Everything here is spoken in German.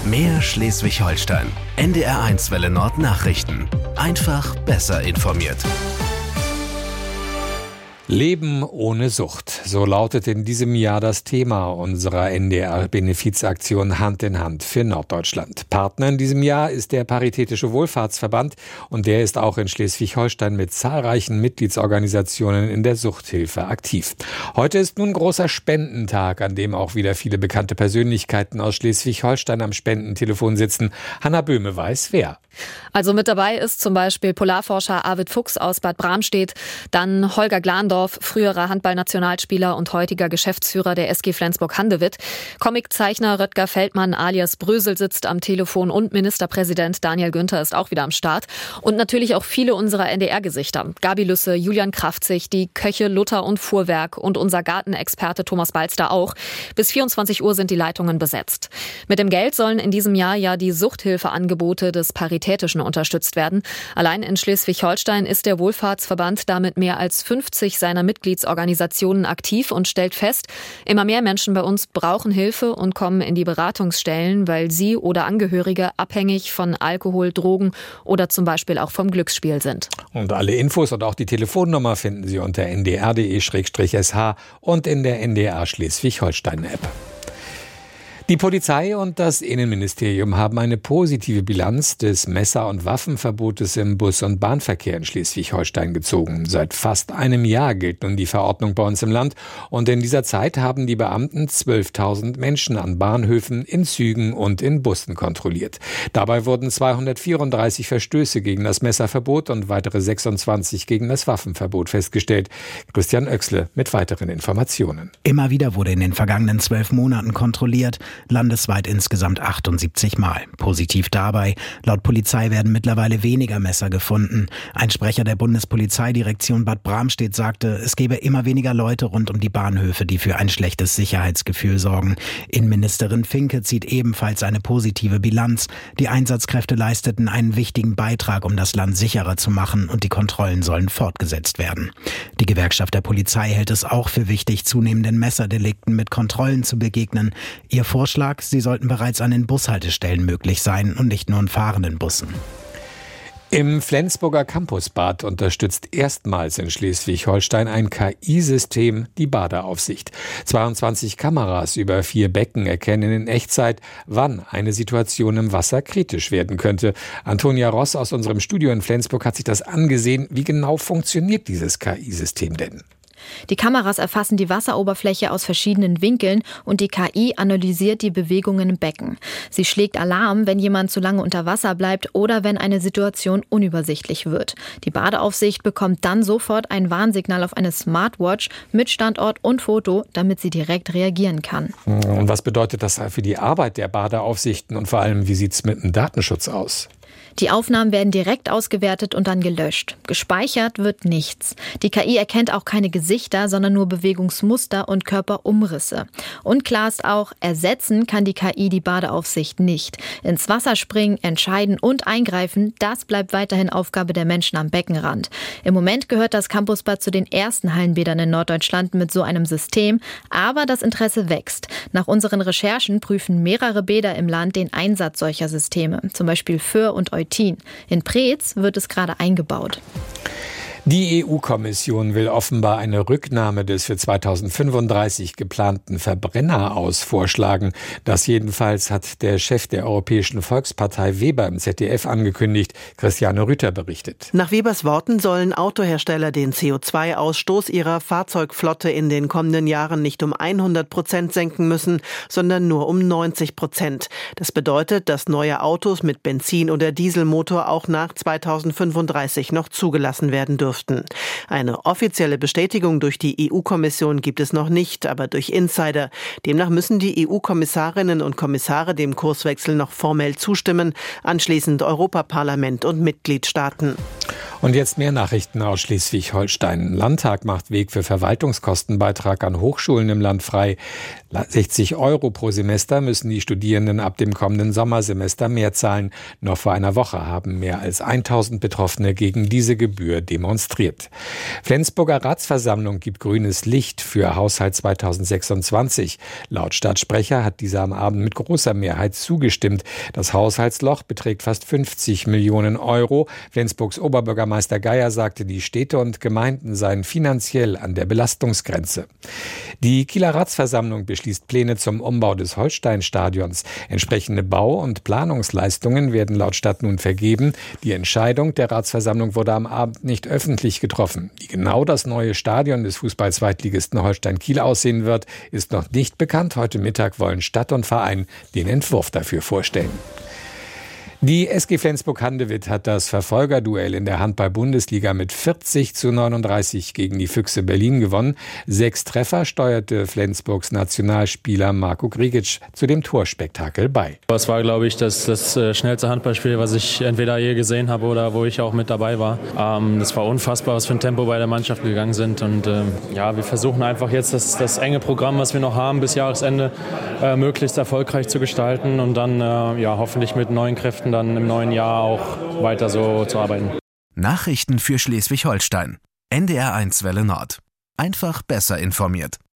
Mehr Schleswig-Holstein. NDR1 Welle Nord Nachrichten. Einfach besser informiert. Leben ohne Sucht. So lautet in diesem Jahr das Thema unserer NDR-Benefizaktion Hand in Hand für Norddeutschland. Partner in diesem Jahr ist der Paritätische Wohlfahrtsverband und der ist auch in Schleswig-Holstein mit zahlreichen Mitgliedsorganisationen in der Suchthilfe aktiv. Heute ist nun großer Spendentag, an dem auch wieder viele bekannte Persönlichkeiten aus Schleswig-Holstein am Spendentelefon sitzen. Hanna Böhme weiß, wer. Also mit dabei ist zum Beispiel Polarforscher Arvid Fuchs aus Bad Bramstedt, dann Holger Glandorf, früherer Handballnationalspieler und heutiger Geschäftsführer der SG Flensburg-Handewitt. Comiczeichner Röttger Feldmann alias Brösel sitzt am Telefon und Ministerpräsident Daniel Günther ist auch wieder am Start. Und natürlich auch viele unserer NDR-Gesichter. Gabi Lüsse, Julian Kraftzig, die Köche Luther und Fuhrwerk und unser Gartenexperte Thomas Balster auch. Bis 24 Uhr sind die Leitungen besetzt. Mit dem Geld sollen in diesem Jahr ja die Suchthilfeangebote des Paritätischen unterstützt werden. Allein in Schleswig-Holstein ist der Wohlfahrtsverband damit mehr als 50 seiner Mitgliedsorganisationen aktiv und stellt fest, immer mehr Menschen bei uns brauchen Hilfe und kommen in die Beratungsstellen, weil sie oder Angehörige abhängig von Alkohol, Drogen oder zum Beispiel auch vom Glücksspiel sind. Und alle Infos und auch die Telefonnummer finden Sie unter ndr.de/sh und in der NDR Schleswig-Holstein-App. Die Polizei und das Innenministerium haben eine positive Bilanz des Messer- und Waffenverbotes im Bus- und Bahnverkehr in Schleswig-Holstein gezogen. Seit fast einem Jahr gilt nun die Verordnung bei uns im Land und in dieser Zeit haben die Beamten 12.000 Menschen an Bahnhöfen, in Zügen und in Bussen kontrolliert. Dabei wurden 234 Verstöße gegen das Messerverbot und weitere 26 gegen das Waffenverbot festgestellt. Christian Oechsle mit weiteren Informationen. Immer wieder wurde in den vergangenen 12 Monaten kontrolliert. Landesweit insgesamt 78 Mal. Positiv dabei, laut Polizei werden mittlerweile weniger Messer gefunden. Ein Sprecher der Bundespolizeidirektion Bad Bramstedt sagte, es gebe immer weniger Leute rund um die Bahnhöfe, die für ein schlechtes Sicherheitsgefühl sorgen. Innenministerin Finke zieht ebenfalls eine positive Bilanz. Die Einsatzkräfte leisteten einen wichtigen Beitrag, um das Land sicherer zu machen und die Kontrollen sollen fortgesetzt werden. Die Gewerkschaft der Polizei hält es auch für wichtig, zunehmenden Messerdelikten mit Kontrollen zu begegnen. Ihr Vorschlag, sie sollten bereits an den Bushaltestellen möglich sein und nicht nur in fahrenden Bussen. Im Flensburger Campusbad unterstützt erstmals in Schleswig-Holstein ein KI-System die Badeaufsicht. 22 Kameras über 4 Becken erkennen in Echtzeit, wann eine Situation im Wasser kritisch werden könnte. Antonia Ross aus unserem Studio in Flensburg hat sich das angesehen. Wie genau funktioniert dieses KI-System denn? Die Kameras erfassen die Wasseroberfläche aus verschiedenen Winkeln und die KI analysiert die Bewegungen im Becken. Sie schlägt Alarm, wenn jemand zu lange unter Wasser bleibt oder wenn eine Situation unübersichtlich wird. Die Badeaufsicht bekommt dann sofort ein Warnsignal auf eine Smartwatch mit Standort und Foto, damit sie direkt reagieren kann. Und was bedeutet das für die Arbeit der Badeaufsichten und vor allem, wie sieht es mit dem Datenschutz aus? Die Aufnahmen werden direkt ausgewertet und dann gelöscht. Gespeichert wird nichts. Die KI erkennt auch keine Gesichter, sondern nur Bewegungsmuster und Körperumrisse. Und klar ist auch, ersetzen kann die KI die Badeaufsicht nicht. Ins Wasser springen, entscheiden und eingreifen, das bleibt weiterhin Aufgabe der Menschen am Beckenrand. Im Moment gehört das Campusbad zu den ersten Hallenbädern in Norddeutschland mit so einem System, aber das Interesse wächst. Nach unseren Recherchen prüfen mehrere Bäder im Land den Einsatz solcher Systeme, zum Beispiel Föhr und Eutin. In Preetz wird es gerade eingebaut. Die EU-Kommission will offenbar eine Rücknahme des für 2035 geplanten Verbrenneraus vorschlagen. Das jedenfalls hat der Chef der Europäischen Volkspartei Weber im ZDF angekündigt. Christiane Rüther berichtet. Nach Webers Worten sollen Autohersteller den CO2-Ausstoß ihrer Fahrzeugflotte in den kommenden Jahren nicht um 100% senken müssen, sondern nur um 90%. Das bedeutet, dass neue Autos mit Benzin- oder Dieselmotor auch nach 2035 noch zugelassen werden dürfen. Eine offizielle Bestätigung durch die EU-Kommission gibt es noch nicht, aber durch Insider. Demnach müssen die EU-Kommissarinnen und Kommissare dem Kurswechsel noch formell zustimmen, anschließend Europaparlament und Mitgliedstaaten. Und jetzt mehr Nachrichten aus Schleswig-Holstein. Im Landtag macht Weg für Verwaltungskostenbeitrag an Hochschulen im Land frei. 60 € pro Semester müssen die Studierenden ab dem kommenden Sommersemester mehr zahlen. Noch vor einer Woche haben mehr als 1000 Betroffene gegen diese Gebühr demonstriert. Flensburger Ratsversammlung gibt grünes Licht für Haushalt 2026. Laut Stadtsprecher hat dieser am Abend mit großer Mehrheit zugestimmt. Das Haushaltsloch beträgt fast 50 Millionen €. Flensburgs Oberbürgermeister Geier sagte, die Städte und Gemeinden seien finanziell an der Belastungsgrenze. Die Kieler Ratsversammlung beschließt Pläne zum Umbau des Holsteinstadions. Entsprechende Bau- und Planungsleistungen werden laut Stadt nun vergeben. Die Entscheidung der Ratsversammlung wurde am Abend nicht öffentlich getroffen. Wie genau das neue Stadion des Fußball-Zweitligisten Holstein Kiel aussehen wird, ist noch nicht bekannt. Heute Mittag wollen Stadt und Verein den Entwurf dafür vorstellen. Die SG Flensburg-Handewitt hat das Verfolgerduell in der Handball-Bundesliga mit 40:39 gegen die Füchse Berlin gewonnen. 6 Treffer steuerte Flensburgs Nationalspieler Marco Grigic zu dem Torspektakel bei. Das war, glaube ich, das schnellste Handballspiel, was ich entweder je gesehen habe oder wo ich auch mit dabei war. Das war unfassbar, was für ein Tempo bei der Mannschaft gegangen sind. Und wir versuchen einfach jetzt das enge Programm, was wir noch haben, bis Jahresende möglichst erfolgreich zu gestalten und dann hoffentlich mit neuen Kräften dann im neuen Jahr auch weiter so zu arbeiten. Nachrichten für Schleswig-Holstein. NDR 1 Welle Nord. Einfach besser informiert.